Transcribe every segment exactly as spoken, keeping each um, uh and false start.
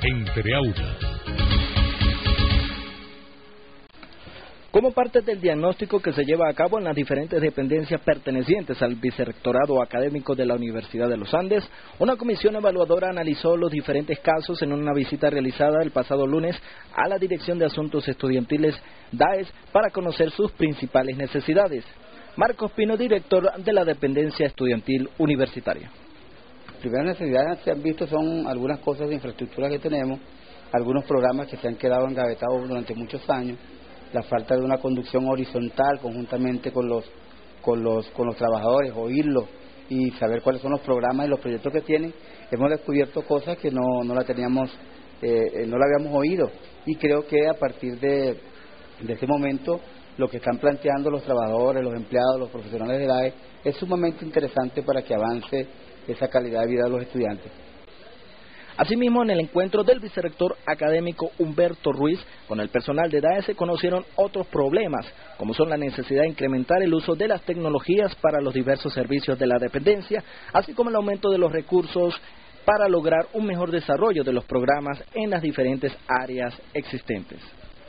Entre Aulas. Como parte del diagnóstico que se lleva a cabo en las diferentes dependencias pertenecientes al Vicerrectorado Académico de la Universidad de los Andes, una comisión evaluadora analizó los diferentes casos en una visita realizada el pasado lunes a la Dirección de Asuntos Estudiantiles D A E S para conocer sus principales necesidades. Marcos Pino, director de la Dependencia Estudiantil Universitaria. Las primeras necesidades que se han visto son algunas cosas de infraestructura que tenemos, algunos programas que se han quedado engavetados durante muchos años, la falta de una conducción horizontal conjuntamente con los con los con los trabajadores, oírlos y saber cuáles son los programas y los proyectos que tienen. Hemos descubierto cosas que no no la teníamos eh, no la habíamos oído, y creo que a partir de de este momento lo que están planteando los trabajadores, los empleados, los profesionales de la D A E es sumamente interesante para que avance esa calidad de vida de los estudiantes. Asimismo, en el encuentro del vicerrector académico Humberto Ruiz con el personal de D A E S se conocieron otros problemas, como son la necesidad de incrementar el uso de las tecnologías para los diversos servicios de la dependencia, así como el aumento de los recursos para lograr un mejor desarrollo de los programas en las diferentes áreas existentes.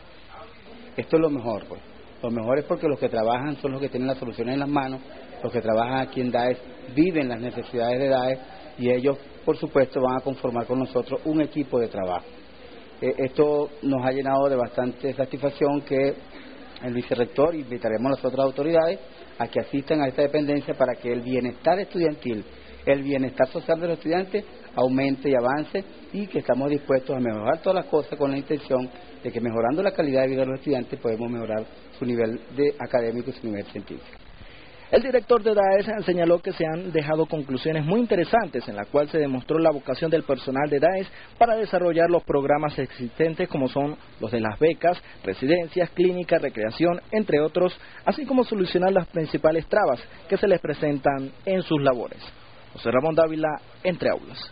Esto es lo mejor, pues. Lo mejor es porque los que trabajan son los que tienen las soluciones en las manos, los que trabajan aquí en D A E S viven las necesidades de D A E S y ellos, por supuesto, van a conformar con nosotros un equipo de trabajo. Eh, esto nos ha llenado de bastante satisfacción que el vicerrector, invitaremos a las otras autoridades a que asistan a esta dependencia para que el bienestar estudiantil, el bienestar social de los estudiantes aumente y avance, y que estamos dispuestos a mejorar todas las cosas con la intención de que mejorando la calidad de vida de los estudiantes podemos mejorar su nivel de académico y su nivel científico. El director de D A E S señaló que se han dejado conclusiones muy interesantes en la cual se demostró la vocación del personal de D A E S para desarrollar los programas existentes como son los de las becas, residencias, clínicas, recreación, entre otros, así como solucionar las principales trabas que se les presentan en sus labores. José Ramón Dávila, Entre Aulas.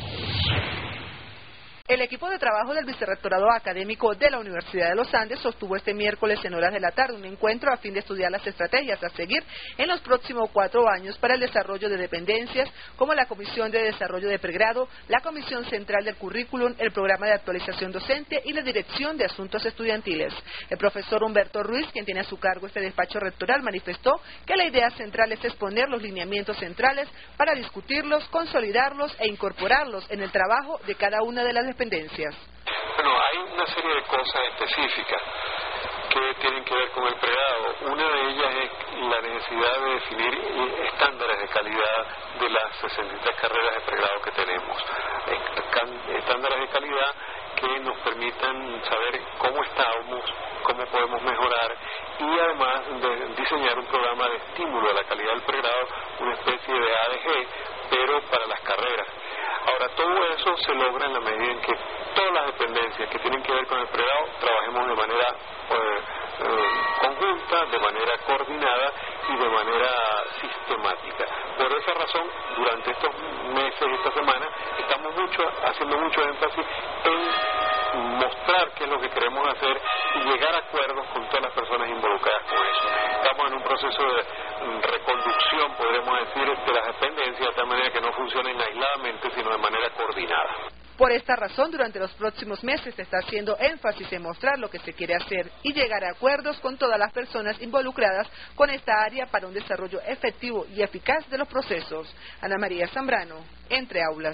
El equipo de trabajo del Vicerrectorado Académico de la Universidad de los Andes sostuvo este miércoles en horas de la tarde un encuentro a fin de estudiar las estrategias a seguir en los próximos cuatro años para el desarrollo de dependencias como la Comisión de Desarrollo de Pregrado, la Comisión Central del Currículum, el Programa de Actualización Docente y la Dirección de Asuntos Estudiantiles. El profesor Humberto Ruiz, quien tiene a su cargo este despacho rectoral, manifestó que la idea central es exponer los lineamientos centrales para discutirlos, consolidarlos e incorporarlos en el trabajo de cada una de las dependencias. Bueno, hay una serie de cosas específicas que tienen que ver con el pregrado. Una de ellas es la necesidad de definir estándares de calidad de las sesenta y tres carreras de pregrado que tenemos. Estándares de calidad que nos permitan saber cómo estamos, cómo podemos mejorar, y además de diseñar un programa de estímulo a la calidad del pregrado, una especie de A D G, pero para las carreras. Ahora, todo eso se logra en la medida en que todas las dependencias que tienen que ver con el pregrado trabajemos de manera eh, eh, conjunta, de manera coordinada y de manera sistemática. Por esa razón, durante estos meses y esta semana, estamos mucho haciendo mucho énfasis en mostrar qué es lo que queremos hacer y llegar a acuerdos con todas las personas involucradas con eso. Estamos en un proceso de reconducción, podremos decir, de las dependencias, de tal manera que no funcionen aisladamente, sino de manera coordinada. Por esta razón, durante los próximos meses se está haciendo énfasis en mostrar lo que se quiere hacer y llegar a acuerdos con todas las personas involucradas con esta área para un desarrollo efectivo y eficaz de los procesos. Ana María Zambrano, Entre Aulas.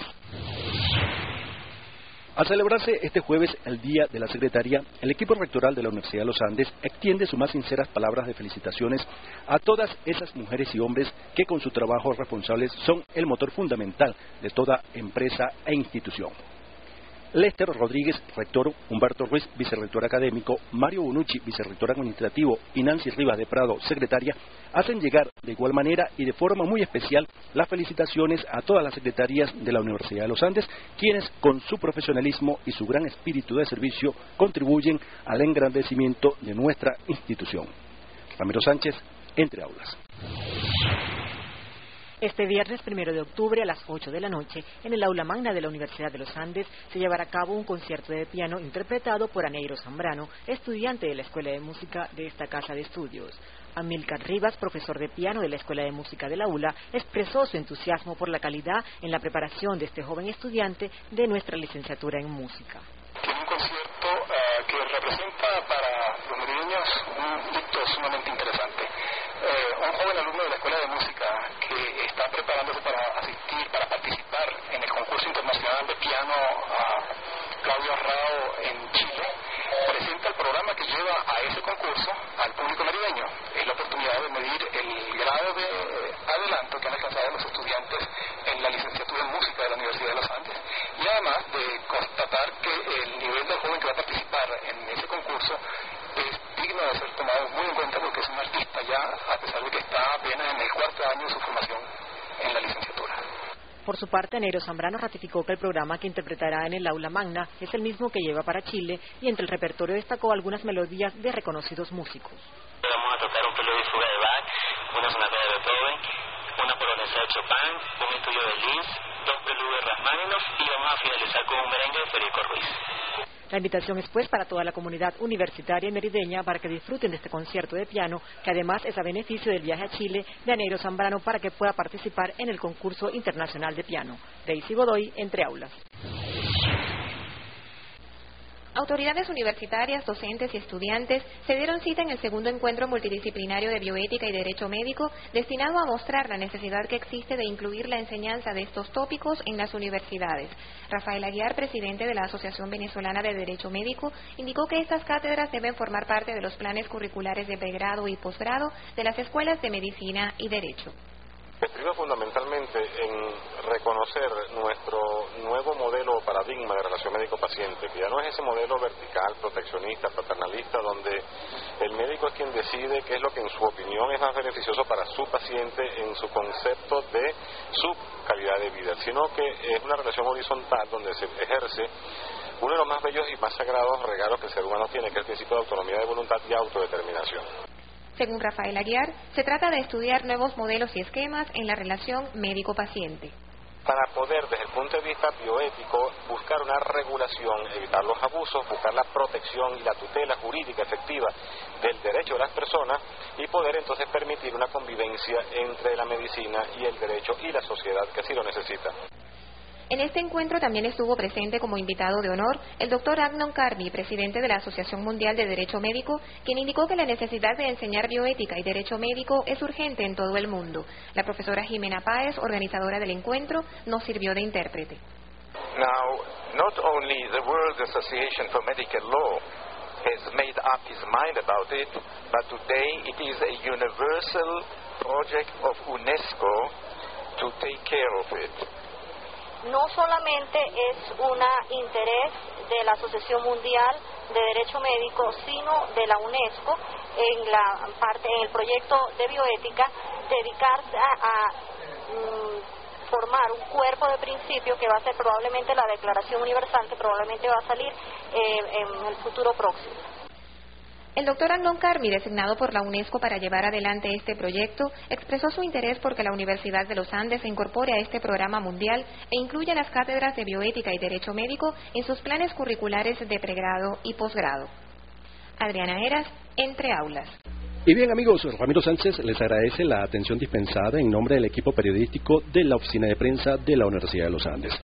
Al celebrarse este jueves el Día de la Secretaria, el equipo rectoral de la Universidad de los Andes extiende sus más sinceras palabras de felicitaciones a todas esas mujeres y hombres que con su trabajo responsables son el motor fundamental de toda empresa e institución. Lester Rodríguez, rector, Humberto Ruiz, vicerrector académico, Mario Bonucci, vicerrector administrativo y Nancy Rivas de Prado, secretaria, hacen llegar de igual manera y de forma muy especial las felicitaciones a todas las secretarías de la Universidad de los Andes, quienes con su profesionalismo y su gran espíritu de servicio contribuyen al engrandecimiento de nuestra institución. Ramiro Sánchez, Entre Aulas. Este viernes primero de octubre a las ocho de la noche, en el aula magna de la Universidad de los Andes, se llevará a cabo un concierto de piano interpretado por Aneiro Zambrano, estudiante de la Escuela de Música de esta casa de estudios. Amílcar Rivas, profesor de piano de la Escuela de Música de la U L A, expresó su entusiasmo por la calidad en la preparación de este joven estudiante de nuestra licenciatura en música. Tiene un concierto uh, que representa para los merideños un hito sumamente interesante. Eh, un joven alumno de la Escuela de Música que está preparándose para asistir, para participar en el concurso internacional de piano uh, Claudio Rao en Chile, presenta el programa que lleva a ese concurso al público merideño. Es la oportunidad de medir el grado de adelanto que han alcanzado los estudiantes en la licenciatura en música de la Universidad de los Andes, y además de constatar que el nivel del joven que va a participar en ese concurso es digno de ser tomado muy en cuenta, porque es un artista ya, a pesar de que está apenas en el cuarto año de su formación en la licenciatura. Por su parte, Neiro Zambrano ratificó que el programa que interpretará en el aula magna es el mismo que lleva para Chile, y entre el repertorio destacó algunas melodías de reconocidos músicos. Vamos a tocar un preludio y fuga de Bach, una sonata de Beethoven, una polonesa de Chopin, un estudio de Liszt, dos preludios de Rachmaninoff, y vamos a finalizar con un merengue de Federico Ruiz. La invitación es pues para toda la comunidad universitaria y merideña para que disfruten de este concierto de piano, que además es a beneficio del viaje a Chile de Neiro Zambrano para que pueda participar en el concurso internacional de piano. Daisy Godoy, Entre Aulas. Autoridades universitarias, docentes y estudiantes se dieron cita en el segundo encuentro multidisciplinario de bioética y derecho médico, destinado a mostrar la necesidad que existe de incluir la enseñanza de estos tópicos en las universidades. Rafael Aguiar, presidente de la Asociación Venezolana de Derecho Médico, indicó que estas cátedras deben formar parte de los planes curriculares de pregrado y posgrado de las escuelas de medicina y derecho. Estriba fundamentalmente en reconocer nuestro nuevo modelo o paradigma de relación médico-paciente, que ya no es ese modelo vertical, proteccionista, paternalista, donde el médico es quien decide qué es lo que en su opinión es más beneficioso para su paciente en su concepto de su calidad de vida, sino que es una relación horizontal donde se ejerce uno de los más bellos y más sagrados regalos que el ser humano tiene, que es el principio de autonomía de voluntad y autodeterminación. Según Rafael Aguiar, se trata de estudiar nuevos modelos y esquemas en la relación médico-paciente. Para poder, desde el punto de vista bioético, buscar una regulación, evitar los abusos, buscar la protección y la tutela jurídica efectiva del derecho de las personas, y poder entonces permitir una convivencia entre la medicina y el derecho y la sociedad que así lo necesita. En este encuentro también estuvo presente como invitado de honor el doctor Agnon Carby, presidente de la Asociación Mundial de Derecho Médico, quien indicó que la necesidad de enseñar bioética y derecho médico es urgente en todo el mundo. La profesora Jimena Páez, organizadora del encuentro, nos sirvió de intérprete. Now, not only the World Association for Medical Law has made up its mind about it, but today it is a universal project of UNESCO to take care of it. No solamente es un interés de la Asociación Mundial de Derecho Médico, sino de la UNESCO en la parte en el proyecto de bioética, dedicarse a, a mm, formar un cuerpo de principios que va a ser probablemente la Declaración Universal, que probablemente va a salir eh, en el futuro próximo. El doctor Agnon Carby, designado por la UNESCO para llevar adelante este proyecto, expresó su interés porque la Universidad de los Andes se incorpore a este programa mundial e incluya las cátedras de bioética y derecho médico en sus planes curriculares de pregrado y posgrado. Adriana Eras, Entre Aulas. Y bien, amigos, Ramiro Sánchez les agradece la atención dispensada en nombre del equipo periodístico de la Oficina de Prensa de la Universidad de los Andes.